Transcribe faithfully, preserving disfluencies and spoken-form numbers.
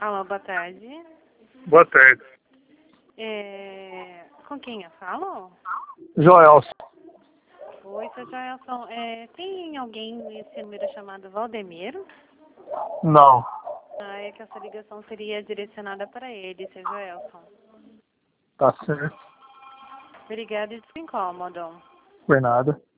Alô, boa tarde. Boa tarde. É... Com quem eu falo? Joelson. Oi, seu Joelson. É... Tem alguém nesse número chamado Valdemir? Não. Ah, é que essa ligação seria direcionada para ele, seu Joelson. Tá certo. Obrigada e desculpe o incômodo. Por nada.